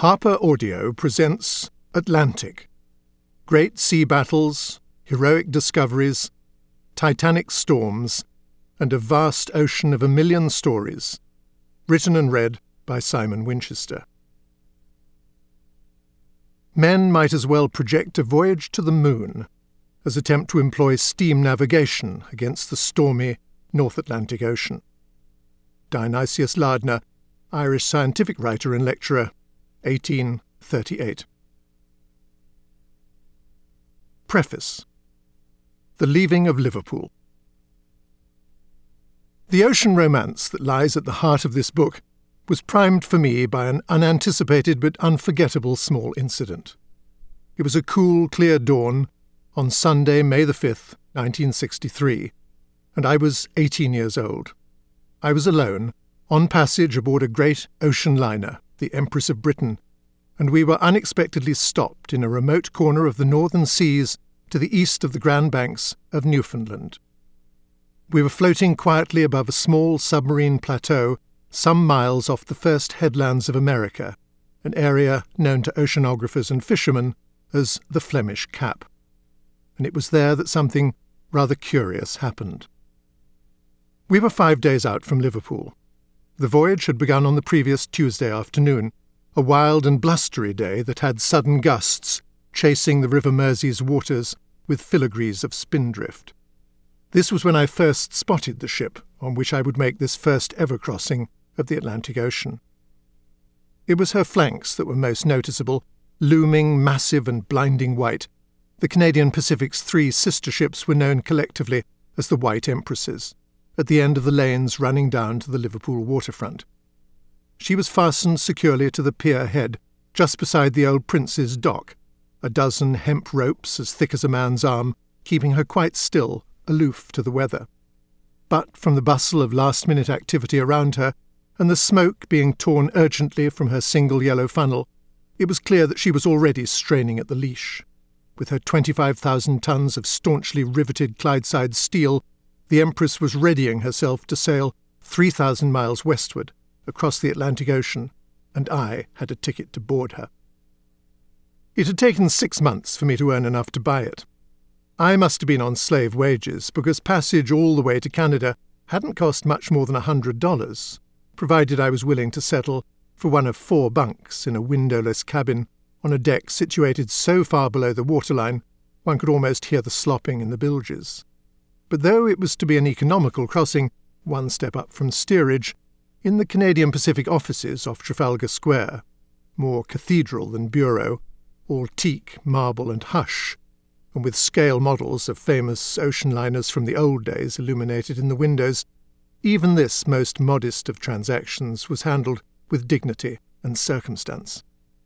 Harper Audio presents Atlantic. Great sea battles, heroic discoveries, titanic storms, and a vast ocean of a million stories. Written and read by Simon Winchester. Men might as well project a voyage to the moon as attempt to employ steam navigation against the stormy North Atlantic Ocean. Dionysius Lardner, Irish scientific writer and lecturer, 1838. Preface. The Leaving of Liverpool. The ocean romance that lies at the heart of this book was primed for me by an unanticipated but unforgettable small incident. It was a cool, clear dawn on Sunday, May the 5th, 1963, and I was 18 years old. I was alone, on passage aboard a great ocean liner, the Empress of Britain, and we were unexpectedly stopped in a remote corner of the northern seas to the east of the Grand Banks of Newfoundland. We were floating quietly above a small submarine plateau some miles off the first headlands of America, an area known to oceanographers and fishermen as the Flemish Cap. And it was there that something rather curious happened. We were 5 days out from Liverpool. The voyage had begun on the previous Tuesday afternoon, a wild and blustery day that had sudden gusts, chasing the River Mersey's waters with filigrees of spindrift. This was when I first spotted the ship on which I would make this first ever crossing of the Atlantic Ocean. It was her flanks that were most noticeable, looming, massive and blinding white. The Canadian Pacific's 3 sister ships were known collectively as the White Empresses, at the end of the lanes running down to the Liverpool waterfront. She was fastened securely to the pier head, just beside the old Prince's dock, a dozen hemp ropes as thick as a man's arm, keeping her quite still, aloof to the weather. But from the bustle of last-minute activity around her, and the smoke being torn urgently from her single yellow funnel, it was clear that she was already straining at the leash. With her 25,000 tons of staunchly riveted Clydeside steel, the Empress was readying herself to sail 3,000 miles westward, across the Atlantic Ocean, and I had a ticket to board her. It had taken 6 months for me to earn enough to buy it. I must have been on slave wages, because passage all the way to Canada hadn't cost much more than $100, provided I was willing to settle for one of 4 bunks in a windowless cabin on a deck situated so far below the waterline one could almost hear the slopping in the bilges. But though it was to be an economical crossing, one step up from steerage, in the Canadian Pacific offices off Trafalgar Square, more cathedral than bureau, all teak, marble and hush, and with scale models of famous ocean liners from the old days illuminated in the windows, even this most modest of transactions was handled with dignity and circumstance.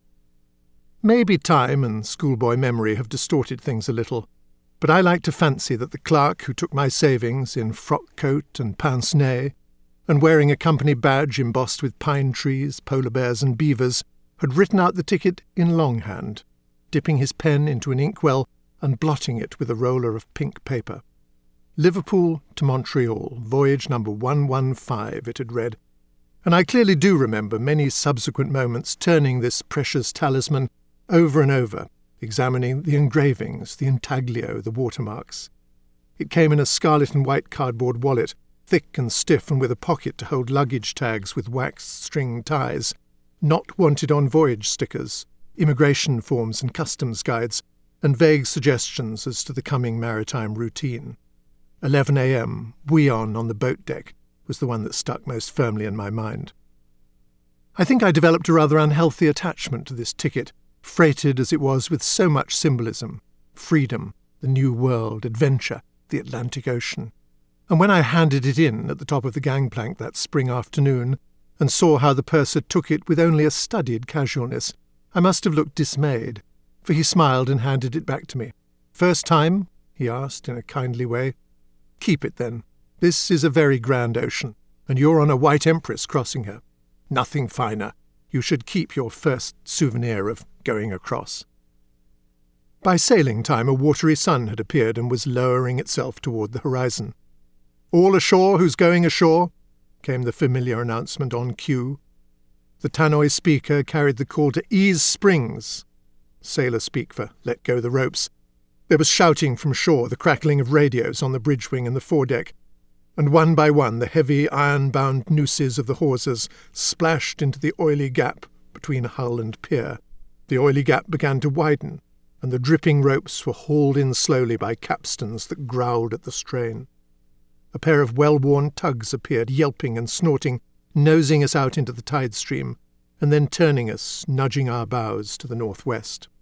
Maybe time and schoolboy memory have distorted things a little, but I like to fancy that the clerk who took my savings in frock coat and pince nez, and wearing a company badge embossed with pine trees, polar bears and beavers, had written out the ticket in longhand, dipping his pen into an inkwell and blotting it with a roller of pink paper. Liverpool to Montreal, voyage number 115, it had read, and I clearly do remember many subsequent moments turning this precious talisman over and over, examining the engravings, the intaglio, the watermarks. It came in a scarlet and white cardboard wallet, thick and stiff and with a pocket to hold luggage tags with waxed string ties, not wanted on voyage stickers, immigration forms and customs guides, and vague suggestions as to the coming maritime routine. 11 a.m., bouillon on the boat deck, was the one that stuck most firmly in my mind. I think I developed a rather unhealthy attachment to this ticket, freighted as it was with so much symbolism, freedom, the new world, adventure, the Atlantic Ocean. And when I handed it in at the top of the gangplank that spring afternoon, and saw how the purser took it with only a studied casualness, I must have looked dismayed, for he smiled and handed it back to me. "First time?" he asked in a kindly way. "Keep it, then. This is a very grand ocean, and you're on a White Empress crossing her. Nothing finer. You should keep your first souvenir of going across." By sailing time, a watery sun had appeared and was lowering itself toward the horizon. "All ashore who's going ashore," came the familiar announcement on cue. The tannoy speaker carried the call to ease springs. Sailor speak for let go the ropes. There was shouting from shore, the crackling of radios on the bridge wing and the foredeck, and one by one the heavy iron-bound nooses of the hawsers splashed into the oily gap between hull and pier. The oily gap began to widen, and the dripping ropes were hauled in slowly by capstans that growled at the strain. A pair of well-worn tugs appeared, yelping and snorting, nosing us out into the tide stream, and then turning us, nudging our bows to the northwest.